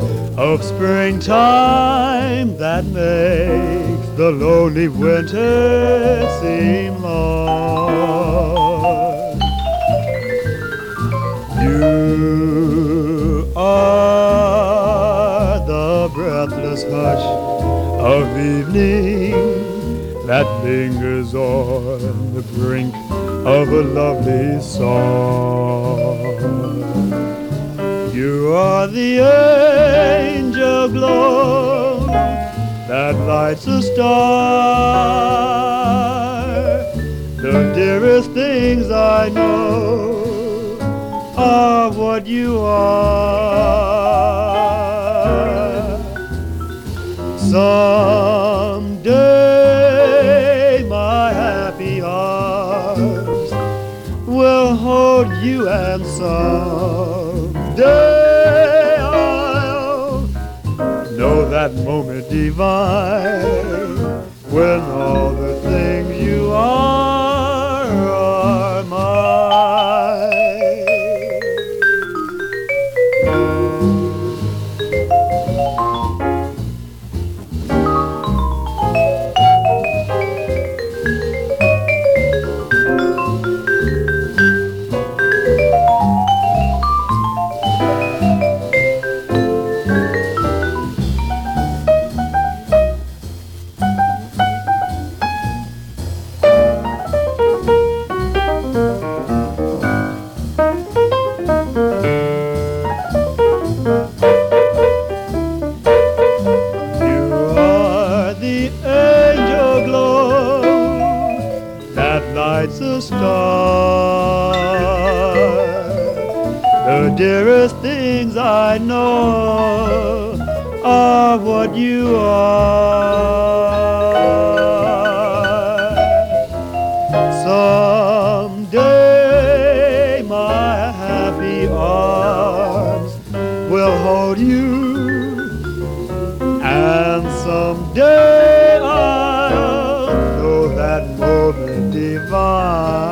of springtime that makes the lonely winter seem long. You are the breathless hush of evening that lingers on the brink of a lovely song. You are the angel glow that lights a star. The dearest things I know are what you are. Someday my happy arms will hold you, and someday I'll know that moment divine when all the things you are mine. Lights a star. The dearest things I know are what you are. Someday my happy arms will hold you, and someday I'll know that moment divine